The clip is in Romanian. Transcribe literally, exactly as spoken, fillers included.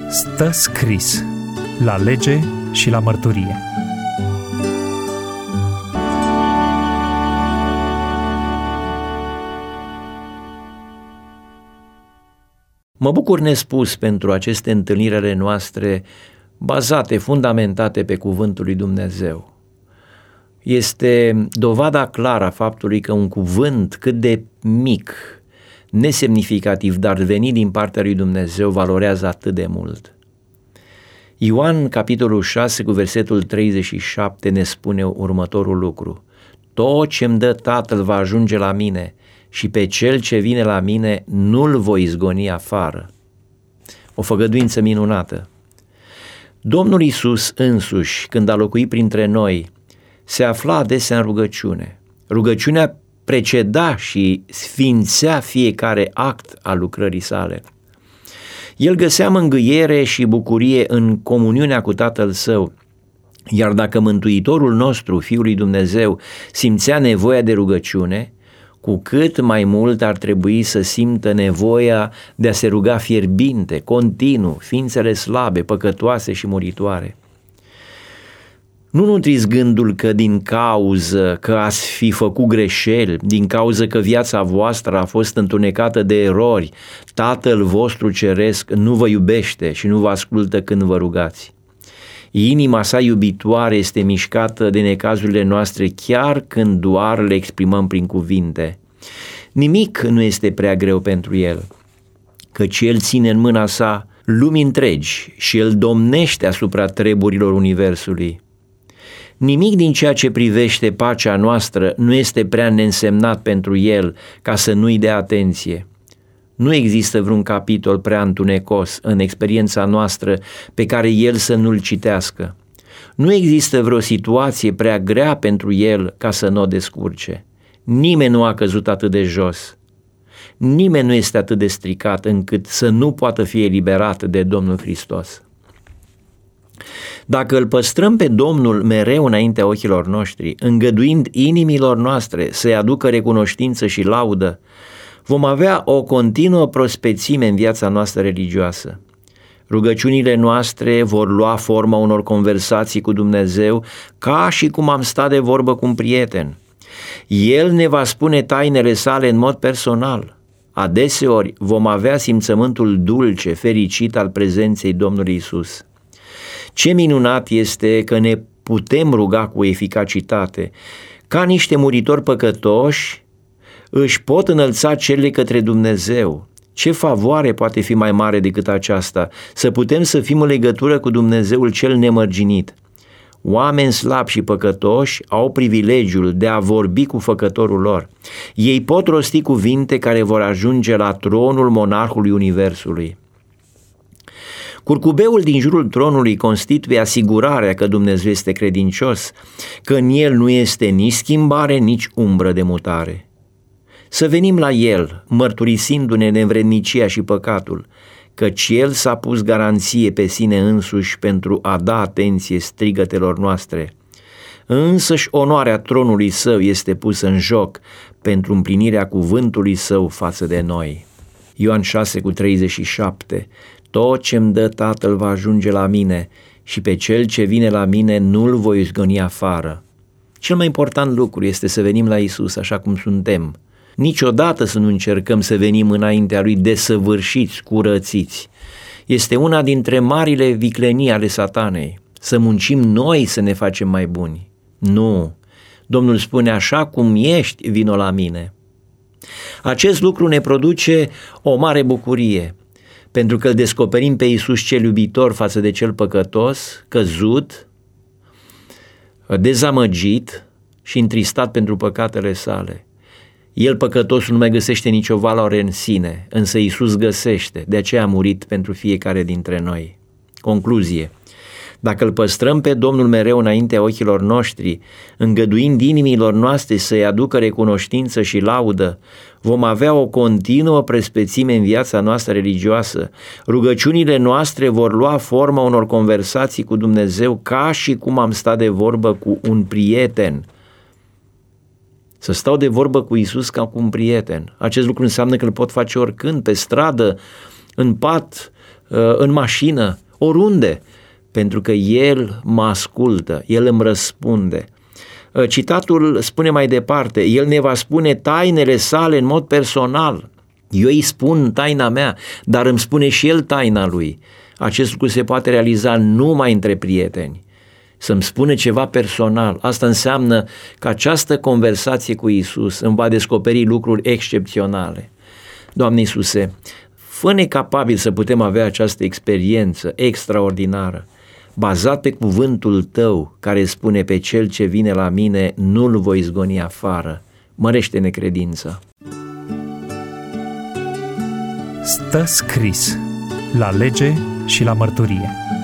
Stă scris la lege și la mărturie. Mă bucur nespus pentru aceste întâlniri ale noastre bazate, fundamentate pe cuvântul lui Dumnezeu. Este dovada clară a faptului că un cuvânt cât de mic, nesemnificativ, dar venit din partea lui Dumnezeu, valorează atât de mult. Ioan, capitolul șase, cu versetul treizeci și șapte, ne spune următorul lucru: tot ce-mi dă Tatăl va ajunge la mine și pe cel ce vine la mine nu-l voi izgoni afară. O făgăduință minunată. Domnul Iisus însuși, când a locuit printre noi, se afla adesea în rugăciune. Rugăciunea preceda și sfințea fiecare act al lucrării sale. El găsea mângâiere și bucurie în comuniunea cu Tatăl Său, iar dacă Mântuitorul nostru, Fiul lui Dumnezeu, simțea nevoia de rugăciune, cu cât mai mult ar trebui să simtă nevoia de a se ruga fierbinte, continuu, ființele slabe, păcătoase și muritoare. Nu nutriți gândul că din cauză că ați fi făcut greșeli, din cauză că viața voastră a fost întunecată de erori, Tatăl vostru ceresc nu vă iubește și nu vă ascultă când vă rugați. Inima sa iubitoare este mișcată de necazurile noastre chiar când doar le exprimăm prin cuvinte. Nimic nu este prea greu pentru el, căci el ține în mâna sa lumii întregi și el domnește asupra treburilor universului. Nimic din ceea ce privește pacea noastră nu este prea neînsemnat pentru el ca să nu-i dea atenție. Nu există vreun capitol prea întunecos în experiența noastră pe care el să nu-l citească. Nu există vreo situație prea grea pentru el ca să nu o descurce. Nimeni nu a căzut atât de jos. Nimeni nu este atât de stricat încât să nu poată fi eliberat de Domnul Hristos. Dacă îl păstrăm pe Domnul mereu înaintea ochilor noștri, îngăduind inimilor noastre să-i aducă recunoștință și laudă, vom avea o continuă prospețime în viața noastră religioasă. Rugăciunile noastre vor lua forma unor conversații cu Dumnezeu ca și cum am sta de vorbă cu un prieten. El ne va spune tainele sale în mod personal. Adeseori vom avea simțământul dulce, fericit al prezenței Domnului Iisus. Ce minunat este că ne putem ruga cu eficacitate. Ca niște muritori păcătoși, își pot înălța cele către Dumnezeu. Ce favoare poate fi mai mare decât aceasta? Să putem să fim în legătură cu Dumnezeul cel nemărginit. Oameni slabi și păcătoși au privilegiul de a vorbi cu făcătorul lor. Ei pot rosti cuvinte care vor ajunge la tronul monarhului universului. Curcubeul din jurul tronului constituie asigurarea că Dumnezeu este credincios, că în el nu este nici schimbare, nici umbră de mutare. Să venim la el, mărturisindu-ne nevrednicia și păcatul, căci el s-a pus garanție pe sine însuși pentru a da atenție strigătelor noastre. Însăși onoarea tronului său este pusă în joc pentru împlinirea cuvântului său față de noi. Ioan șase cu treizeci și șapte. Tot ce-mi dă Tatăl va ajunge la mine și pe cel ce vine la mine nu-l voi izgoni afară. Cel mai important lucru este să venim la Iisus așa cum suntem. Niciodată să nu încercăm să venim înaintea Lui desăvârșiți, curățiți. Este una dintre marile viclenii ale Satanei, să muncim noi să ne facem mai buni. Nu, Domnul spune: așa cum ești, vino la mine. Acest lucru ne produce o mare bucurie, pentru că îl descoperim pe Iisus cel iubitor față de cel păcătos, căzut, dezamăgit și întristat pentru păcatele sale. El, păcătosul, nu mai găsește nicio valoare în sine, însă Iisus găsește, de aceea a murit pentru fiecare dintre noi. Concluzie: dacă îl păstrăm pe Domnul mereu înaintea ochilor noștri, îngăduind inimilor noastre să-i aducă recunoștință și laudă, vom avea o continuă prespețime în viața noastră religioasă. Rugăciunile noastre vor lua forma unor conversații cu Dumnezeu ca și cum am stat de vorbă cu un prieten. Să stau de vorbă cu Iisus ca cu un prieten. Acest lucru înseamnă că îl pot face oricând, pe stradă, în pat, în mașină, oriunde, pentru că El mă ascultă, El îmi răspunde. Citatul spune mai departe, El ne va spune tainele sale în mod personal. Eu îi spun taina mea, dar îmi spune și El taina Lui. Acest lucru se poate realiza numai între prieteni. Să-mi spune ceva personal, asta înseamnă că această conversație cu Iisus îmi va descoperi lucruri excepționale. Doamne Iisuse, fă-ne capabili să putem avea această experiență extraordinară, bazat pe cuvântul Tău, care spune pe cel ce vine la mine nu-l voi zgoni afară. Mărește-ne credința. Stă scris la lege și la mărturie.